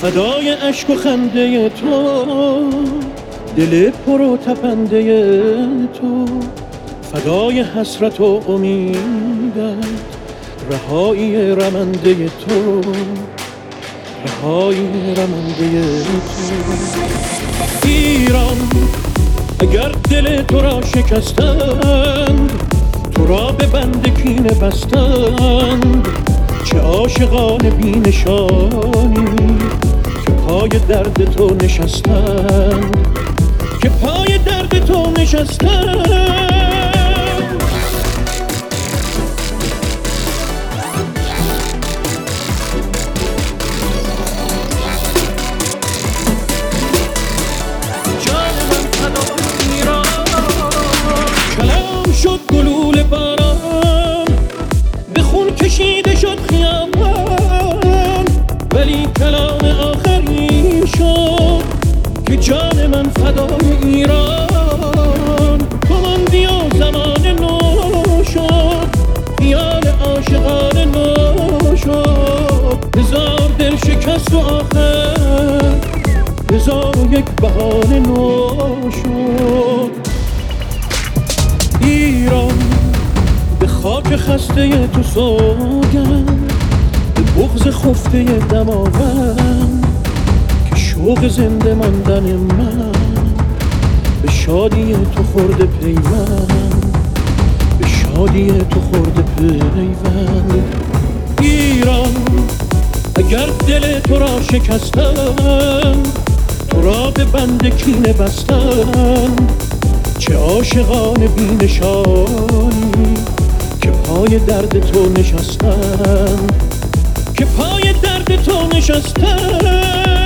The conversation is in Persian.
فدای اشک و خنده تو، دل پر و تپنده تو، فدای حسرت و امیدت، رهایی رمنده تو، رهایی رمنده تو. ایران اگر دل تو را شکستند، تو را به بند کینه بستند، چه عاشقان بی نشانی که پای درد تو نشستند، که پای درد تو نشستند. جان من فدای ایران، کلام شد گلوله باران، به خون کشیده شد خیابان، ولی کلام آخری شد که جان من فدای ایران. کماندی و زمان نو شد، خیال عاشقان نو شد، هزار دل شکست و آخر هزار و یک بهانه نو شد. ایران به خاک خسته تو سوگند، به بغض خفته دماوند، که شوق زنده ماندن من به شادی تو خورده پیوند، به شادی تو خورده پیوند. ایران اگر دل تو را شکستند، تو را به بند کینه بستند، چه عاشقان بی نشانی که پای درد تو نشستند، که پای درد تو نشستند.